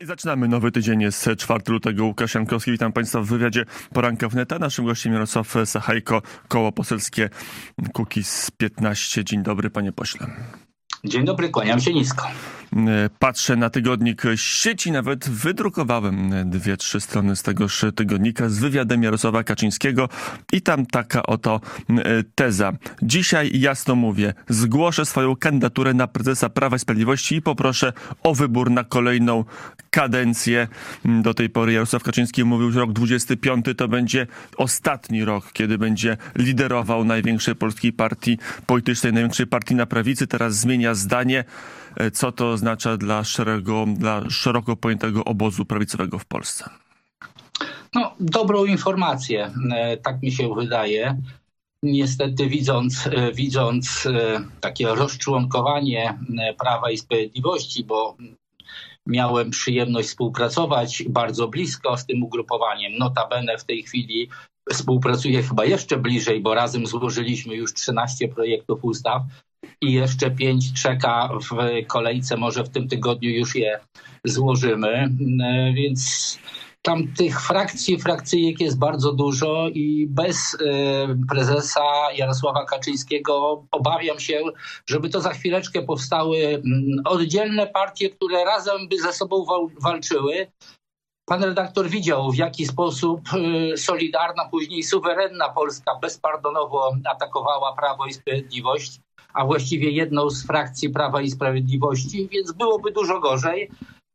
I zaczynamy nowy tydzień, jest 4 lutego, Łukasz Jankowski. Witam Państwa w wywiadzie Poranka Wnet. Naszym gościem Jarosław Sachajko, Koło Poselskie Kukiz 15. Dzień dobry, panie pośle. Dzień dobry, kłaniam się nisko. Patrzę na tygodnik Sieci, nawet wydrukowałem 2-3 strony z tegoż tygodnika z wywiadem Jarosława Kaczyńskiego i tam taka oto teza. Dzisiaj jasno mówię, zgłoszę swoją kandydaturę na prezesa Prawa i Sprawiedliwości i poproszę o wybór na kolejną kadencję. Do tej pory Jarosław Kaczyński mówił, że rok 25 to będzie ostatni rok, kiedy będzie liderował największej polskiej partii politycznej, największej partii na prawicy. Teraz zmienia zdanie. Co to oznacza dla szeroko pojętego obozu prawicowego w Polsce? No, dobrą informację, tak mi się wydaje. Niestety widząc takie rozczłonkowanie Prawa i Sprawiedliwości, bo miałem przyjemność współpracować bardzo blisko z tym ugrupowaniem. Notabene w tej chwili współpracuję chyba jeszcze bliżej, bo razem złożyliśmy już 13 projektów ustaw i jeszcze 5 czeka w kolejce, może w tym tygodniu już je złożymy, więc tam tych frakcyjek jest bardzo dużo i bez prezesa Jarosława Kaczyńskiego obawiam się, żeby to za chwileczkę powstały oddzielne partie, które razem by ze sobą walczyły. Pan redaktor widział, w jaki sposób Solidarna, później suwerenna Polska bezpardonowo atakowała Prawo i Sprawiedliwość, a właściwie jedną z frakcji Prawa i Sprawiedliwości, więc byłoby dużo gorzej.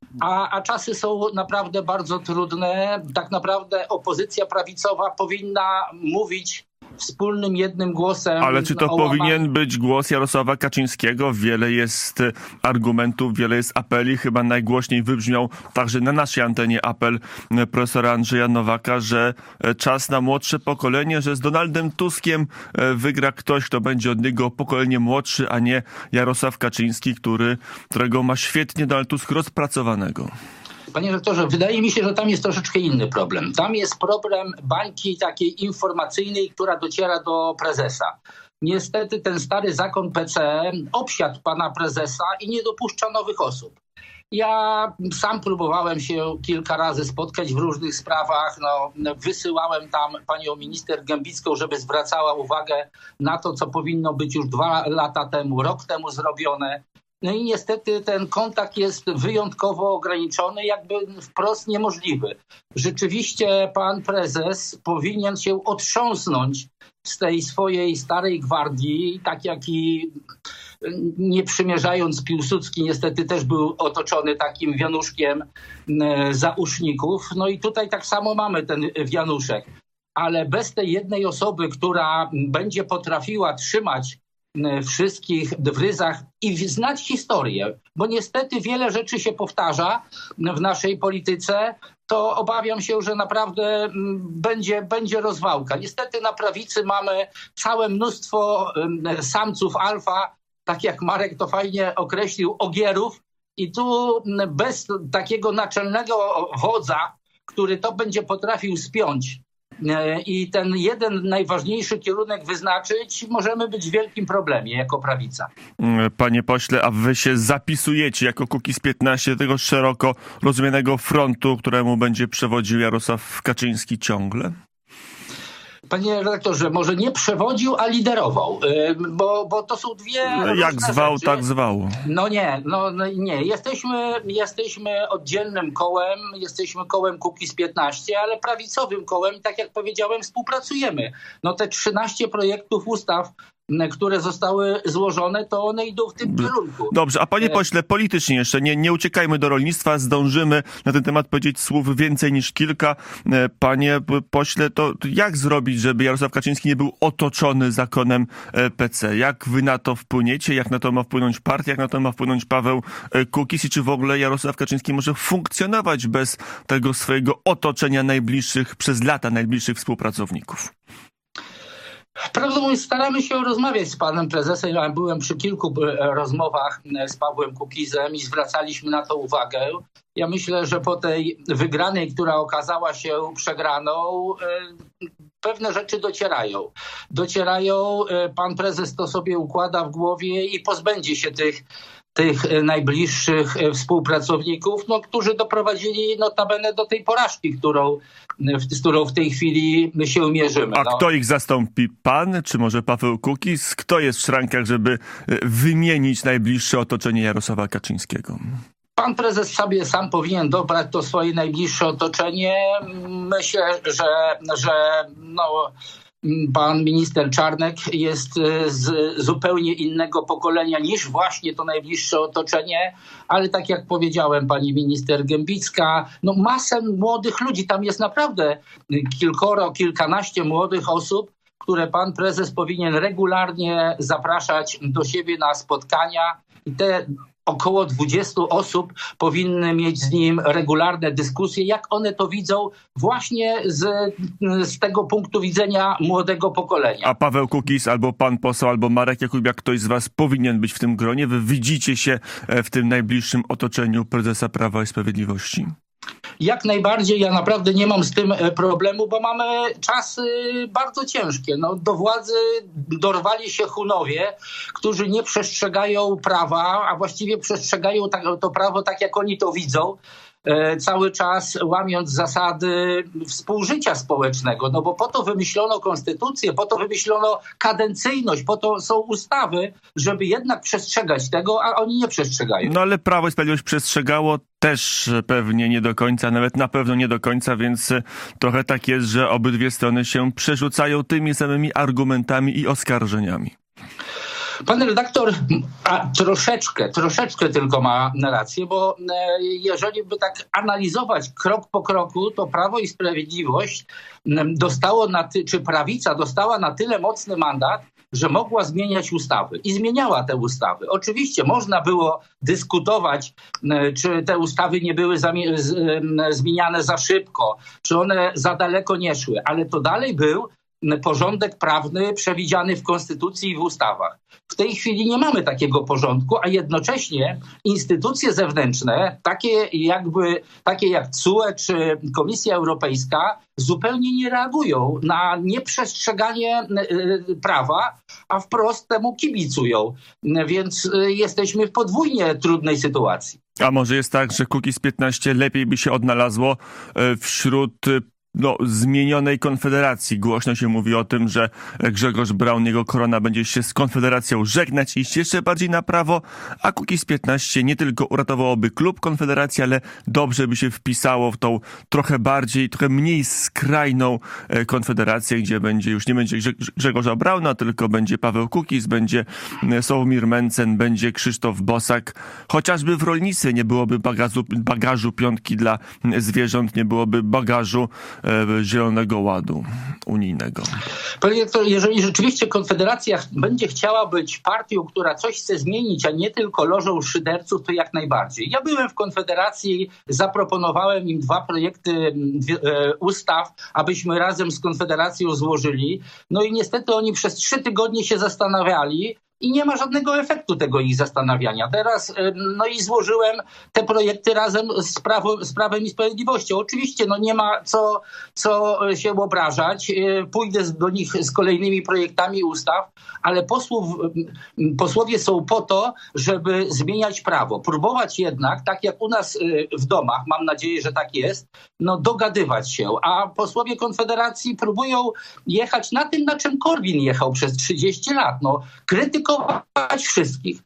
A czasy są naprawdę bardzo trudne. Tak naprawdę opozycja prawicowa powinna mówić wspólnym, jednym głosem. Ale czy to powinien być głos Jarosława Kaczyńskiego? Wiele jest argumentów, wiele jest apeli. Chyba najgłośniej wybrzmiał także na naszej antenie apel profesora Andrzeja Nowaka, że czas na młodsze pokolenie, że z Donaldem Tuskiem wygra ktoś, kto będzie od niego pokolenie młodszy, a nie Jarosław Kaczyński, którego ma świetnie Donald Tusk rozpracowanego. Panie rektorze, wydaje mi się, że tam jest troszeczkę inny problem. Tam jest problem bańki takiej informacyjnej, która dociera do prezesa. Niestety ten stary zakon PC obsiadł pana prezesa i nie dopuszcza nowych osób. Ja sam próbowałem się kilka razy spotkać w różnych sprawach. Wysyłałem tam panią minister Gembicką, żeby zwracała uwagę na to, co powinno być już 2 lata temu, rok temu zrobione. No i niestety ten kontakt jest wyjątkowo ograniczony, jakby wprost niemożliwy. Rzeczywiście pan prezes powinien się otrząsnąć z tej swojej starej gwardii, tak jak i nie przymierzając Piłsudski niestety też był otoczony takim wianuszkiem zauszników. No i tutaj tak samo mamy ten wianuszek. Ale bez tej jednej osoby, która będzie potrafiła trzymać wszystkich w ryzach i znać historię, bo niestety wiele rzeczy się powtarza w naszej polityce, to obawiam się, że naprawdę będzie rozwałka. Niestety na prawicy mamy całe mnóstwo samców alfa, tak jak Marek to fajnie określił, ogierów i tu bez takiego naczelnego wodza, który to będzie potrafił spiąć i ten jeden najważniejszy kierunek wyznaczyć, możemy być w wielkim problemie jako prawica. Panie pośle, a wy się zapisujecie jako Kukiz 15 tego szeroko rozumianego frontu, któremu będzie przewodził Jarosław Kaczyński ciągle? Panie redaktorze, może nie przewodził, a liderował, bo to są dwie jak zwał, rzeczy. tak zwał. No nie. Jesteśmy oddzielnym kołem, jesteśmy kołem Kukiz 15, ale prawicowym kołem, tak jak powiedziałem, współpracujemy. No te 13 projektów ustaw, które zostały złożone, to one idą w tym kierunku. Dobrze, a panie pośle, politycznie jeszcze, nie uciekajmy do rolnictwa, zdążymy na ten temat powiedzieć słów więcej niż kilka. Panie pośle, to jak zrobić, żeby Jarosław Kaczyński nie był otoczony zakonem PC? Jak wy na to wpłyniecie? Jak na to ma wpłynąć partia? Jak na to ma wpłynąć Paweł Kukiz? I czy w ogóle Jarosław Kaczyński może funkcjonować bez tego swojego otoczenia najbliższych, przez lata najbliższych współpracowników? Prawdę mówiąc, staramy się rozmawiać z panem prezesem. Ja byłem przy kilku rozmowach z Pawłem Kukizem i zwracaliśmy na to uwagę. Ja myślę, że po tej wygranej, która okazała się przegraną, pewne rzeczy docierają. Pan prezes to sobie układa w głowie i pozbędzie się tych najbliższych współpracowników, którzy doprowadzili notabene do tej porażki, z którą w tej chwili się mierzymy. A kto ich zastąpi? Pan, czy może Paweł Kukiz? Kto jest w szrankach, żeby wymienić najbliższe otoczenie Jarosława Kaczyńskiego? Pan prezes sobie sam powinien dobrać to swoje najbliższe otoczenie. Myślę, że pan minister Czarnek jest z zupełnie innego pokolenia niż właśnie to najbliższe otoczenie, ale tak jak powiedziałem, pani minister Gębicka, masę młodych ludzi, tam jest naprawdę kilkanaście młodych osób, które pan prezes powinien regularnie zapraszać do siebie na spotkania i te około 20 osób powinny mieć z nim regularne dyskusje, jak one to widzą właśnie z tego punktu widzenia młodego pokolenia. A Paweł Kukiz, albo pan poseł, albo Marek Jakubiak, ktoś z was powinien być w tym gronie? Wy widzicie się w tym najbliższym otoczeniu prezesa Prawa i Sprawiedliwości? Jak najbardziej, ja naprawdę nie mam z tym problemu, bo mamy czasy bardzo ciężkie. Do władzy dorwali się Hunowie, którzy nie przestrzegają prawa, a właściwie przestrzegają to prawo tak, jak oni to widzą, cały czas łamiąc zasady współżycia społecznego. Bo po to wymyślono konstytucję, po to wymyślono kadencyjność, po to są ustawy, żeby jednak przestrzegać tego, a oni nie przestrzegają. Ale Prawo i Sprawiedliwość przestrzegało też pewnie nie do końca, nawet na pewno nie do końca, więc trochę tak jest, że obydwie strony się przerzucają tymi samymi argumentami i oskarżeniami. Pan redaktor troszeczkę tylko ma rację, bo jeżeli by tak analizować krok po kroku, to Prawo i Sprawiedliwość dostało czy prawica dostała na tyle mocny mandat, że mogła zmieniać ustawy i zmieniała te ustawy. Oczywiście można było dyskutować, czy te ustawy nie były zmieniane za szybko, czy one za daleko nie szły, ale to dalej był porządek prawny przewidziany w Konstytucji i w ustawach. W tej chwili nie mamy takiego porządku, a jednocześnie instytucje zewnętrzne, takie jak TSUE czy Komisja Europejska, zupełnie nie reagują na nieprzestrzeganie prawa, a wprost temu kibicują. Więc jesteśmy w podwójnie trudnej sytuacji. A może jest tak, że Kukiz 15 lepiej by się odnalazło wśród zmienionej Konfederacji. Głośno się mówi o tym, że Grzegorz Braun, jego korona, będzie się z Konfederacją żegnać i iść jeszcze bardziej na prawo, a Kukiz 15 nie tylko uratowałoby klub Konfederacji, ale dobrze by się wpisało w tą trochę mniej skrajną Konfederację, gdzie już nie będzie Grzegorza Brauna, tylko będzie Paweł Kukiz, będzie Sławomir Mencen, będzie Krzysztof Bosak. Chociażby w rolnictwie nie byłoby bagażu piątki dla zwierząt, nie byłoby bagażu Zielonego Ładu unijnego. Panie doktor, jeżeli rzeczywiście Konfederacja będzie chciała być partią, która coś chce zmienić, a nie tylko lożą szyderców, to jak najbardziej. Ja byłem w Konfederacji, zaproponowałem im 2 projekty ustaw, abyśmy razem z Konfederacją złożyli. I niestety oni przez 3 tygodnie się zastanawiali, i nie ma żadnego efektu tego ich zastanawiania. Teraz i złożyłem te projekty razem z Prawem i Sprawiedliwością. Oczywiście nie ma co się obrażać. Pójdę do nich z kolejnymi projektami ustaw, ale posłowie są po to, żeby zmieniać prawo. Próbować jednak, tak jak u nas w domach, mam nadzieję, że tak jest, dogadywać się. A posłowie Konfederacji próbują jechać na tym, na czym Korwin jechał przez 30 lat. Krytykować wszystkich.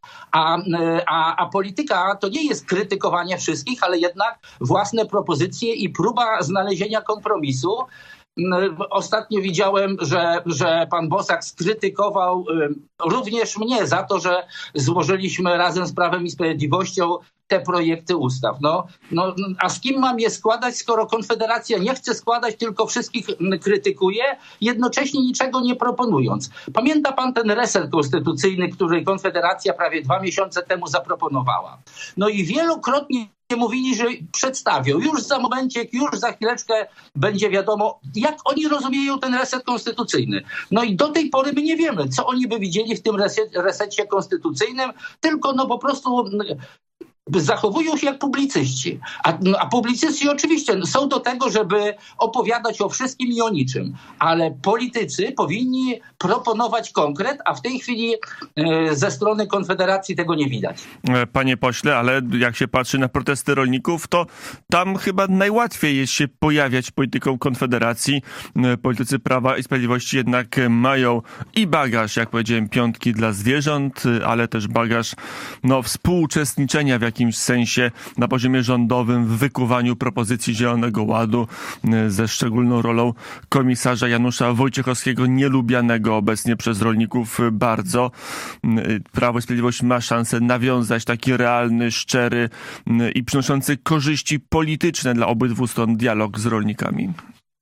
A polityka to nie jest krytykowanie wszystkich, ale jednak własne propozycje i próba znalezienia kompromisu. Ostatnio widziałem, że pan Bosak skrytykował również mnie za to, że złożyliśmy razem z Prawem i Sprawiedliwością te projekty ustaw. A z kim mam je składać, skoro Konfederacja nie chce składać, tylko wszystkich krytykuje, jednocześnie niczego nie proponując. Pamięta pan ten reset konstytucyjny, który Konfederacja prawie 2 miesiące temu zaproponowała? I wielokrotnie mówili, że przedstawią. Już za momencik, już za chwileczkę będzie wiadomo, jak oni rozumieją ten reset konstytucyjny. I do tej pory my nie wiemy, co oni by widzieli w tym resecie konstytucyjnym, tylko po prostu zachowują się jak publicyści. A publicyści oczywiście są do tego, żeby opowiadać o wszystkim i o niczym. Ale politycy powinni proponować konkret, a w tej chwili ze strony Konfederacji tego nie widać. Panie pośle, ale jak się patrzy na protesty rolników, to tam chyba najłatwiej jest się pojawiać polityką Konfederacji. Politycy Prawa i Sprawiedliwości jednak mają i bagaż, jak powiedziałem, piątki dla zwierząt, ale też bagaż współuczestniczenia w jakimś sensie na poziomie rządowym w wykuwaniu propozycji Zielonego Ładu ze szczególną rolą komisarza Janusza Wojciechowskiego, nielubianego obecnie przez rolników bardzo. Prawo i Sprawiedliwość ma szansę nawiązać taki realny, szczery i przynoszący korzyści polityczne dla obydwu stron dialog z rolnikami.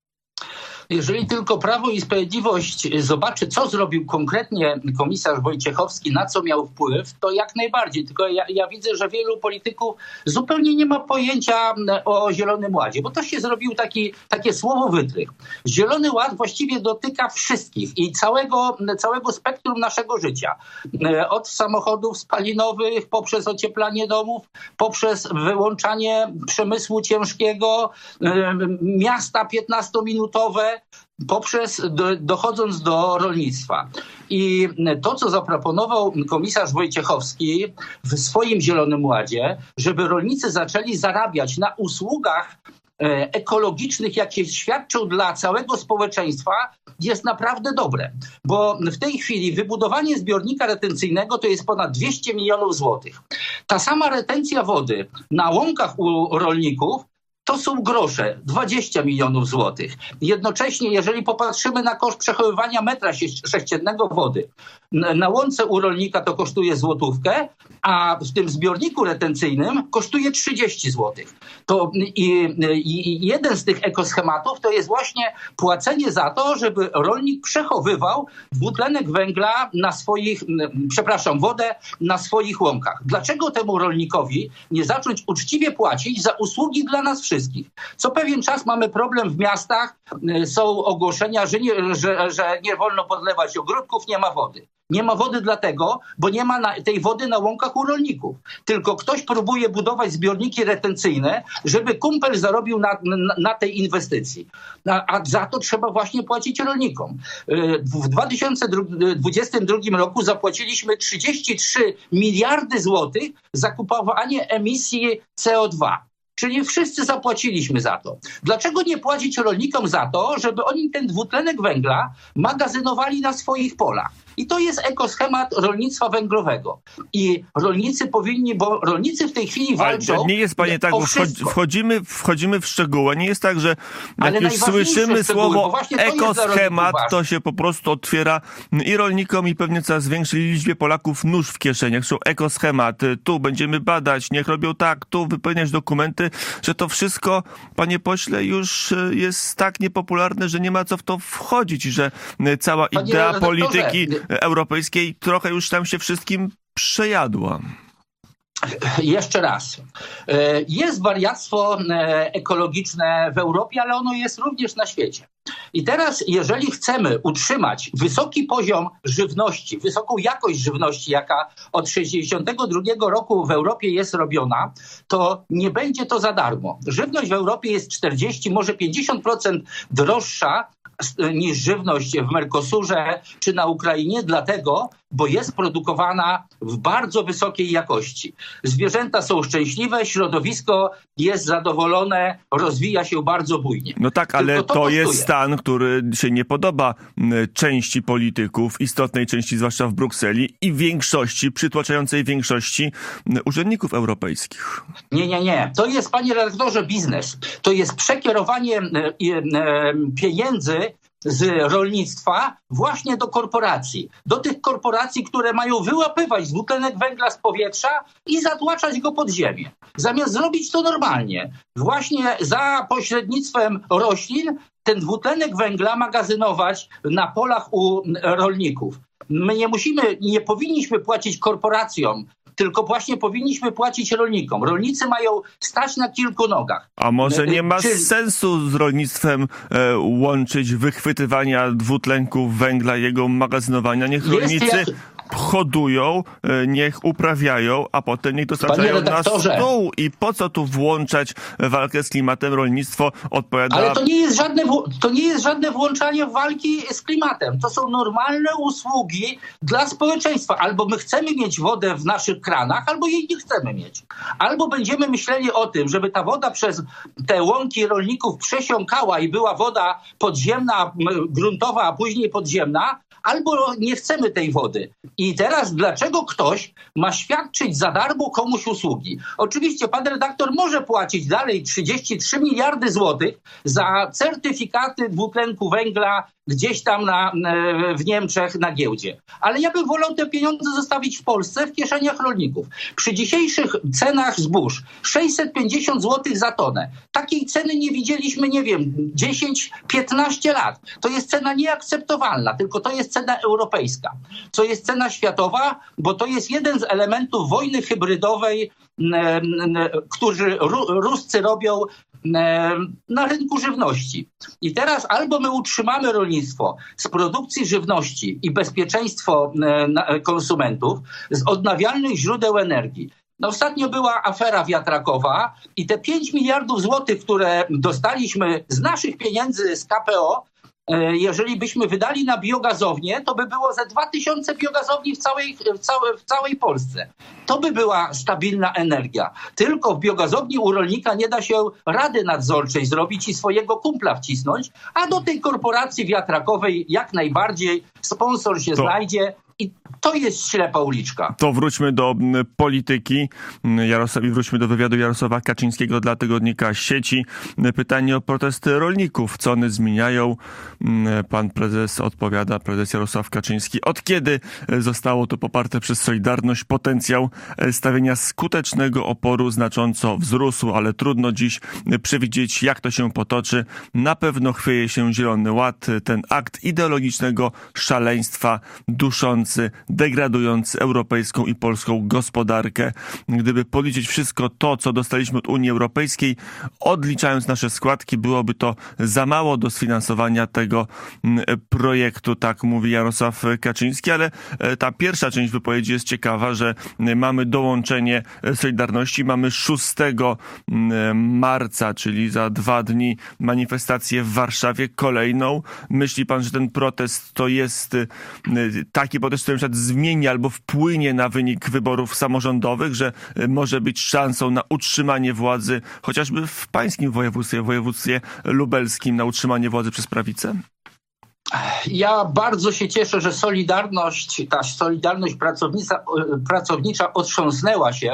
Jeżeli tylko Prawo i Sprawiedliwość zobaczy, co zrobił konkretnie komisarz Wojciechowski, na co miał wpływ, to jak najbardziej. Tylko ja widzę, że wielu polityków zupełnie nie ma pojęcia o Zielonym Ładzie, bo to się zrobił takie słowo wytrych. Zielony Ład właściwie dotyka wszystkich i całego spektrum naszego życia. Od samochodów spalinowych, poprzez ocieplanie domów, poprzez wyłączanie przemysłu ciężkiego, miasta 15-minutowe, dochodząc do rolnictwa. I to, co zaproponował komisarz Wojciechowski w swoim Zielonym Ładzie, żeby rolnicy zaczęli zarabiać na usługach ekologicznych, jakie świadczą dla całego społeczeństwa, jest naprawdę dobre. Bo w tej chwili wybudowanie zbiornika retencyjnego to jest ponad 200 milionów złotych. Ta sama retencja wody na łąkach u rolników to są grosze, 20 milionów złotych. Jednocześnie, jeżeli popatrzymy na koszt przechowywania metra sześciennego wody, na łące u rolnika to kosztuje złotówkę, a w tym zbiorniku retencyjnym kosztuje 30 złotych. I jeden z tych ekoschematów to jest właśnie płacenie za to, żeby rolnik przechowywał dwutlenek węgla wodę na swoich łąkach. Dlaczego temu rolnikowi nie zacząć uczciwie płacić za usługi dla nas wszystkich? Co pewien czas mamy problem w miastach, są ogłoszenia, że nie wolno podlewać ogródków, nie ma wody. Nie ma wody dlatego, bo nie ma tej wody na łąkach u rolników. Tylko ktoś próbuje budować zbiorniki retencyjne, żeby kumpel zarobił na tej inwestycji. A za to trzeba właśnie płacić rolnikom. W 2022 roku zapłaciliśmy 33 miliardy złotych za kupowanie emisji CO2. Czyli wszyscy zapłaciliśmy za to. Dlaczego nie płacić rolnikom za to, żeby oni ten dwutlenek węgla magazynowali na swoich polach? I to jest ekoschemat rolnictwa węglowego. I rolnicy powinni, bo rolnicy w tej chwili walczą. Ale nie jest, panie, tak, bo wchodzimy w szczegóły. Nie jest tak, że jak już słyszymy słowo ekoschemat, to się po prostu otwiera i rolnikom, i pewnie coraz większej liczbie Polaków nóż w kieszeniach. Są ekoschemat, tu będziemy badać, niech robią tak, tu wypełniać dokumenty, że to wszystko, panie pośle, już jest tak niepopularne, że nie ma co w to wchodzić, że cała idea polityki europejskiej trochę już tam się wszystkim przejadła. Jeszcze raz. Jest wariactwo ekologiczne w Europie, ale ono jest również na świecie. I teraz, jeżeli chcemy utrzymać wysoki poziom żywności, wysoką jakość żywności, jaka od 1962 roku w Europie jest robiona, to nie będzie to za darmo. Żywność w Europie jest 40, może 50% droższa niż żywność w Mercosurze czy na Ukrainie, dlatego, bo jest produkowana w bardzo wysokiej jakości. Zwierzęta są szczęśliwe, środowisko jest zadowolone, rozwija się bardzo bujnie. No tak, ale to jest stan, który się nie podoba części polityków, istotnej części, zwłaszcza w Brukseli, i większości, przytłaczającej większości urzędników europejskich. Nie. To jest, panie redaktorze, biznes. To jest przekierowanie pieniędzy z rolnictwa właśnie do korporacji. Do tych korporacji, które mają wyłapywać dwutlenek węgla z powietrza i zatłaczać go pod ziemię. Zamiast zrobić to normalnie, właśnie za pośrednictwem roślin, ten dwutlenek węgla magazynować na polach u rolników. My nie powinniśmy płacić korporacjom, tylko właśnie powinniśmy płacić rolnikom. Rolnicy mają stać na kilku nogach. A może nie ma sensu z rolnictwem łączyć wychwytywania dwutlenku węgla, jego magazynowania? Niech rolnicy hodują, niech uprawiają, a potem niech dostarczają na stół. I po co tu włączać walkę z klimatem? Rolnictwo odpowiada... Ale to nie jest żadne włączanie walki z klimatem. To są normalne usługi dla społeczeństwa. Albo my chcemy mieć wodę w naszych kranach, albo jej nie chcemy mieć. Albo będziemy myśleli o tym, żeby ta woda przez te łąki rolników przesiąkała i była woda podziemna, gruntowa, a później podziemna, albo nie chcemy tej wody. I teraz dlaczego ktoś ma świadczyć za darmo komuś usługi? Oczywiście pan redaktor może płacić dalej 33 miliardy złotych za certyfikaty dwutlenku węgla gdzieś tam w Niemczech na giełdzie. Ale ja bym wolał te pieniądze zostawić w Polsce, w kieszeniach rolników. Przy dzisiejszych cenach zbóż 650 zł za tonę. Takiej ceny nie widzieliśmy, nie wiem, 10-15 lat. To jest cena nieakceptowalna, tylko to jest cena europejska. To jest cena światowa, bo to jest jeden z elementów wojny hybrydowej, którzy Ruscy robią na rynku żywności. I teraz albo my utrzymamy rolnictwo z produkcji żywności i bezpieczeństwo konsumentów z odnawialnych źródeł energii. Ostatnio była afera wiatrakowa i te 5 miliardów złotych, które dostaliśmy z naszych pieniędzy z KPO, jeżeli byśmy wydali na biogazownię, to by było ze 2000 biogazowni w całej Polsce. To by była stabilna energia. Tylko w biogazowni u rolnika nie da się rady nadzorczej zrobić i swojego kumpla wcisnąć, a do tej korporacji wiatrakowej jak najbardziej sponsor się znajdzie. I to jest ślepa uliczka. To wróćmy do polityki. Wróćmy do wywiadu Jarosława Kaczyńskiego dla tygodnika Sieci. Pytanie o protesty rolników. Co one zmieniają? Pan prezes odpowiada, prezes Jarosław Kaczyński. Od kiedy zostało to poparte przez Solidarność? Potencjał stawienia skutecznego oporu znacząco wzrósł, ale trudno dziś przewidzieć, jak to się potoczy. Na pewno chwieje się Zielony Ład, ten akt ideologicznego szaleństwa duszący, degradujący europejską i polską gospodarkę. Gdyby policzyć wszystko to, co dostaliśmy od Unii Europejskiej, odliczając nasze składki, byłoby to za mało do sfinansowania tego projektu, tak mówi Jarosław Kaczyński, ale ta pierwsza część wypowiedzi jest ciekawa, że mamy dołączenie Solidarności, mamy 6 marca, czyli za 2 dni manifestację w Warszawie, kolejną. Myśli pan, że ten protest to jest taki protest, który na przykład zmieni albo wpłynie na wynik wyborów samorządowych, że może być szansą na utrzymanie władzy, chociażby w pańskim województwie, w województwie lubelskim, na utrzymanie władzy przez prawicę? Ja bardzo się cieszę, że ta Solidarność pracownicza otrząsnęła się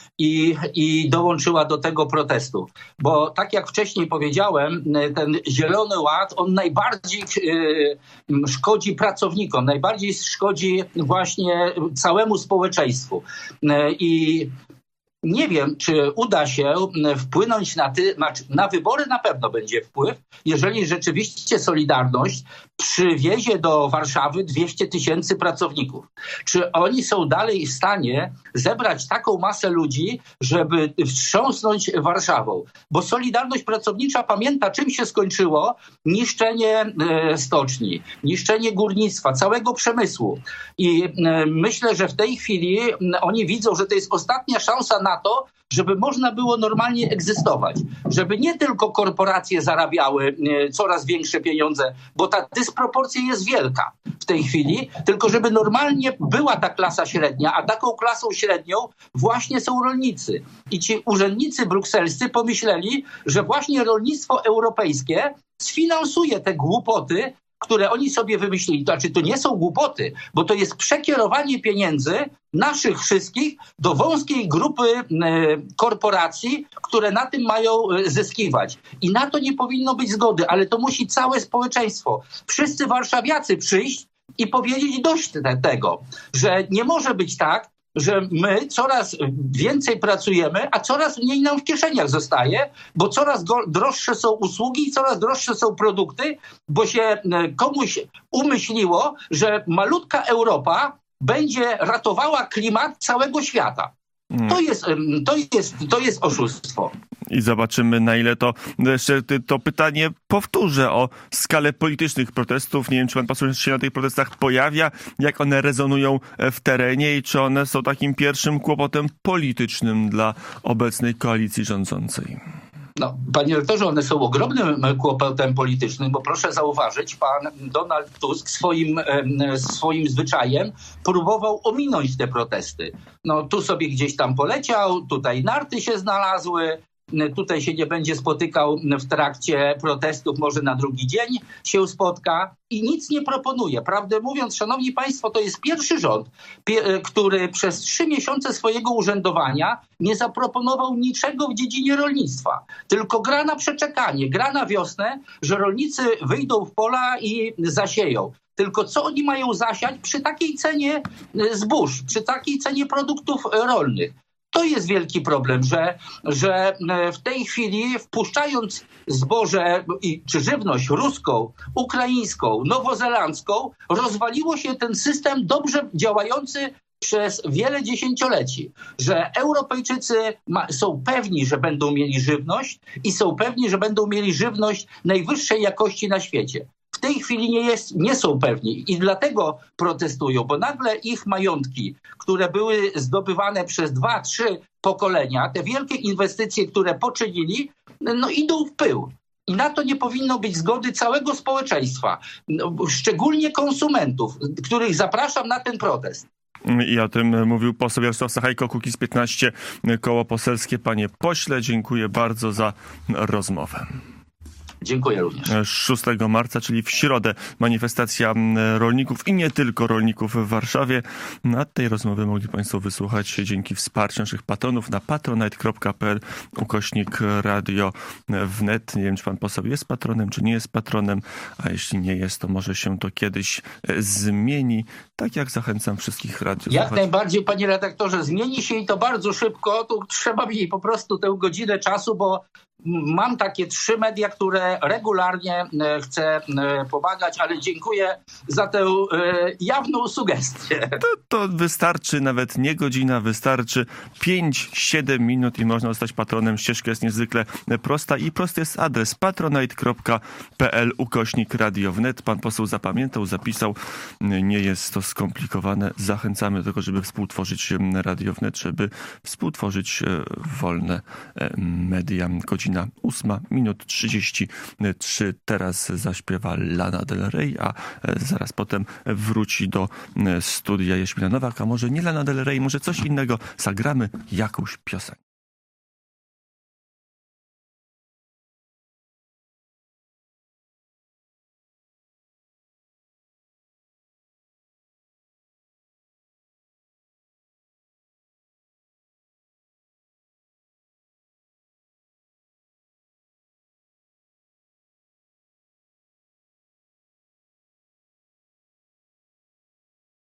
i dołączyła do tego protestu. Bo tak jak wcześniej powiedziałem, ten Zielony Ład, on najbardziej szkodzi pracownikom, najbardziej szkodzi właśnie całemu społeczeństwu. I nie wiem, czy uda się wpłynąć na wybory, na pewno będzie wpływ, jeżeli rzeczywiście Solidarność przywiezie do Warszawy 200 000 pracowników. Czy oni są dalej w stanie zebrać taką masę ludzi, żeby wstrząsnąć Warszawą? Bo Solidarność Pracownicza pamięta, czym się skończyło niszczenie stoczni, niszczenie górnictwa, całego przemysłu. I myślę, że w tej chwili oni widzą, że to jest ostatnia szansa na to, żeby można było normalnie egzystować. Żeby nie tylko korporacje zarabiały coraz większe pieniądze, bo ta dysproporcja jest wielka w tej chwili, tylko żeby normalnie była ta klasa średnia, a taką klasą średnią właśnie są rolnicy. I ci urzędnicy brukselscy pomyśleli, że właśnie rolnictwo europejskie sfinansuje te głupoty, które oni sobie wymyślili. Znaczy, to nie są głupoty, bo to jest przekierowanie pieniędzy naszych wszystkich do wąskiej grupy korporacji, które na tym mają zyskiwać. I na to nie powinno być zgody, ale to musi całe społeczeństwo, wszyscy warszawiacy przyjść i powiedzieć dość tego, że nie może być tak, że my coraz więcej pracujemy, a coraz mniej nam w kieszeniach zostaje, bo coraz droższe są usługi i coraz droższe są produkty, bo się komuś umyśliło, że malutka Europa będzie ratowała klimat całego świata. To jest oszustwo. I zobaczymy, na ile to... Jeszcze to pytanie powtórzę o skalę politycznych protestów. Nie wiem, czy pan poseł się na tych protestach pojawia, jak one rezonują w terenie i czy one są takim pierwszym kłopotem politycznym dla obecnej koalicji rządzącej. No, panie rektorze, one są ogromnym kłopotem politycznym, bo proszę zauważyć, pan Donald Tusk swoim zwyczajem próbował ominąć te protesty. No, tu sobie gdzieś tam poleciał, tutaj narty się znalazły, tutaj się nie będzie spotykał w trakcie protestów, może na drugi dzień się spotka i nic nie proponuje. Prawdę mówiąc, szanowni państwo, to jest pierwszy rząd, który przez 3 miesiące swojego urzędowania nie zaproponował niczego w dziedzinie rolnictwa. Tylko gra na przeczekanie, gra na wiosnę, że rolnicy wyjdą w pola i zasieją. Tylko co oni mają zasiać przy takiej cenie zbóż, przy takiej cenie produktów rolnych? To jest wielki problem, że w tej chwili wpuszczając zboże czy żywność ruską, ukraińską, nowozelandzką, rozwaliło się ten system dobrze działający przez wiele dziesięcioleci, że Europejczycy są pewni, że będą mieli żywność i są pewni, że będą mieli żywność najwyższej jakości na świecie. W tej chwili nie są pewni i dlatego protestują, bo nagle ich majątki, które były zdobywane przez 2-3 pokolenia, te wielkie inwestycje, które poczynili, no idą w pył. I na to nie powinno być zgody całego społeczeństwa, szczególnie konsumentów, których zapraszam na ten protest. I o tym mówił poseł Jarosław Sachajko, Kukiz15, koło poselskie. Panie pośle, dziękuję bardzo za rozmowę. Dziękuję również. 6 marca, czyli w środę, manifestacja rolników i nie tylko rolników w Warszawie. Na tej rozmowy mogli państwo wysłuchać dzięki wsparciu naszych patronów na patronite.pl/Radio Wnet. Nie wiem, czy pan poseł jest patronem, czy nie jest patronem, a jeśli nie jest, to może się to kiedyś zmieni. Tak jak zachęcam wszystkich radiów. Jak najbardziej, panie redaktorze, zmieni się i to bardzo szybko. Tu trzeba mi po prostu tę godzinę czasu, bo mam takie 3 media, które regularnie chcę pomagać, ale dziękuję za tę jawną sugestię. To wystarczy nawet nie godzina, wystarczy 5-7 minut i można zostać patronem. Ścieżka jest niezwykle prosta i prosty jest adres patronite.pl/Radio Wnet. Pan poseł zapamiętał, zapisał. Nie jest to skomplikowane. Zachęcamy do tego, żeby współtworzyć Radio Wnet, żeby współtworzyć wolne media. Godzina 8:33. Teraz zaśpiewa Lana Del Rey, a zaraz potem wróci do studia Jaśmina Nowak. A może nie Lana Del Rey, może coś innego. Zagramy jakąś piosenkę.